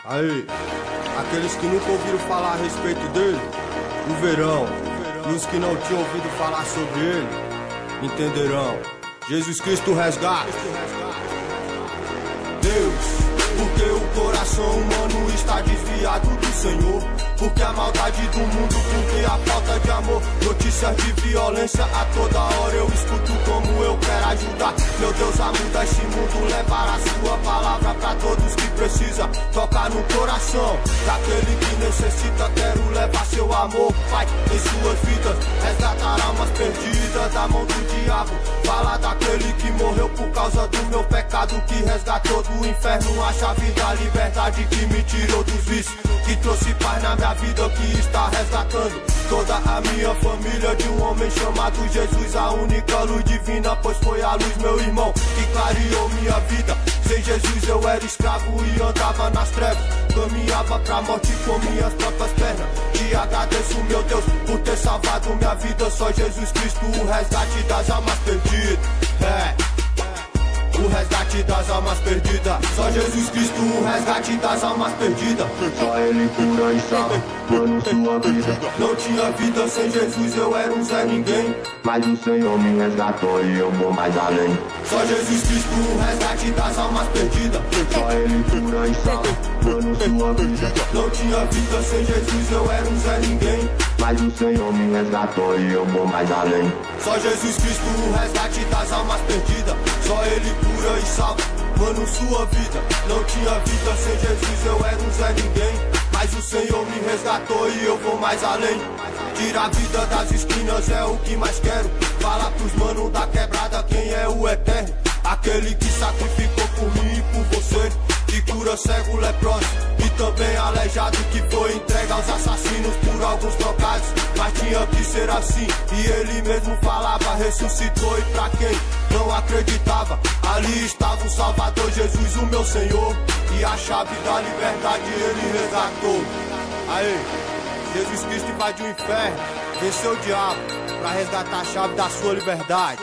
Aí, aqueles que nunca ouviram falar a respeito dele, o verão. E os que não tinham ouvido falar sobre ele, entenderão. Jesus Cristo resgate. Deus, porque o coração humano está desviado do Senhor, porque a maldade do mundo, porque a falta de amor, notícias de violência a toda hora eu escuto como eu quero ajudar. Meu Deus, a muda esse mundo, levar a sua palavra pra todos que precisa, tocar no coração daquele que necessita. Quero levar seu amor, Pai, em suas vidas, resgatar almas perdidas da mão do diabo. Falar daquele que morreu por causa do meu pecado, que resgatou do inferno a chave da liberdade, que me tirou dos vícios, que trouxe paz na minha vida, que está resgatando toda a minha família de um homem chamado Jesus, a única luz divina, pois foi a luz, meu irmão, que clareou minha vida. Sem Jesus eu era escravo e andava nas trevas, caminhava pra morte com minhas próprias pernas. E agradeço, meu Deus, por ter salvado minha vida. Só Jesus Cristo, o resgate das almas perdidas. O resgate das almas perdidas. Só Jesus Cristo, o resgate das almas perdidas. Só Ele cura e salva, mano, sua vida. Não tinha vida sem Jesus, eu era um Zé Ninguém, mas o Senhor me resgatou e eu vou mais além. Só Jesus Cristo, o resgate das almas perdidas. Só Ele cura e salva, mano, sua vida. Não tinha vida sem Jesus, eu era um Zé Ninguém, mas o Senhor me resgatou e eu vou mais além. Só Jesus Cristo, o resgate das almas perdidas. Só Ele cura e salva, mano, sua vida. Não tinha vida sem Jesus, eu era um Zé Ninguém, mas o Senhor me resgatou e eu vou mais além. Tirar a vida das esquinas é o que mais quero. Falar pros manos da quebrada quem é o eterno, aquele que sacrificou por mim e por você, que cura cego, leproso e também aleijado, que foi entregue aos assassinos por alguns trocados. Mas tinha que ser assim, e ele mesmo falava, ressuscitou. E pra quem não acreditava, ali estava o Salvador, Jesus, o meu Senhor, e a chave da liberdade ele resgatou. Aí, Jesus Cristo invadiu o inferno, venceu o diabo, pra resgatar a chave da sua liberdade.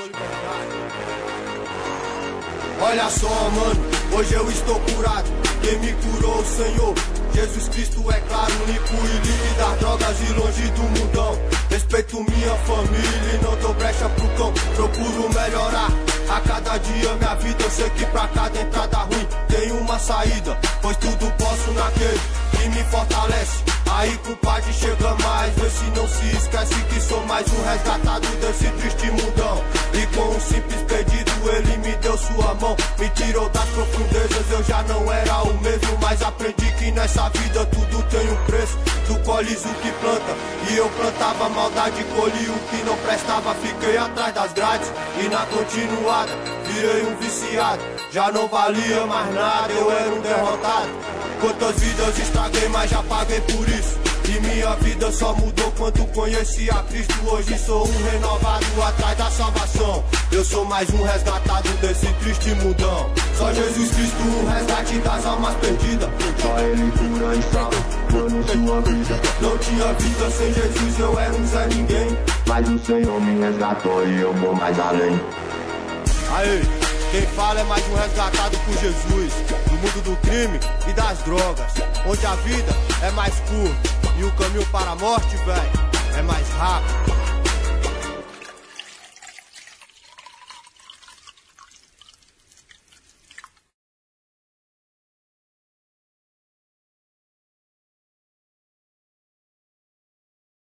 Olha só, mano, hoje eu estou curado, quem me curou o Senhor Jesus Cristo, é claro, limpo e livre das drogas e longe do mundão. Respeito minha família e não dou brecha pro cão, procuro melhorar a cada dia minha vida. Eu sei que pra cada entrada ruim tem uma saída, pois tudo posso naquele que me fortalece. Aí compadre chega mais, vê se não se esquece que sou mais um resgatado desse triste mundão. E com um simples pedido ele me deu sua mão, me tirou das profundezas. Eu já não era o mesmo, mas aprendi que nessa vida tudo tem um preço. Tu colhes o que planta, e eu plantava maldade, colhi o que não prestava. Fiquei atrás das grades e na continuada virei um viciado, já não valia mais nada, eu era um derrotado. Quantas vidas estraguei, mas já paguei por isso, e minha vida só mudou quando conheci a Cristo. Hoje sou um renovado atrás da salvação, eu sou mais um resgatado desse triste mundão. Só Jesus Cristo, o resgate das almas perdidas. Só Ele cura e salva, mano, sua vida. Não tinha vida sem Jesus, eu era um Zé Ninguém, mas o Senhor me resgatou e eu vou mais além. Aí, quem fala é mais um resgatado por Jesus, no mundo do crime e das drogas, onde a vida é mais curta e o caminho para a morte, véi, é mais rápido.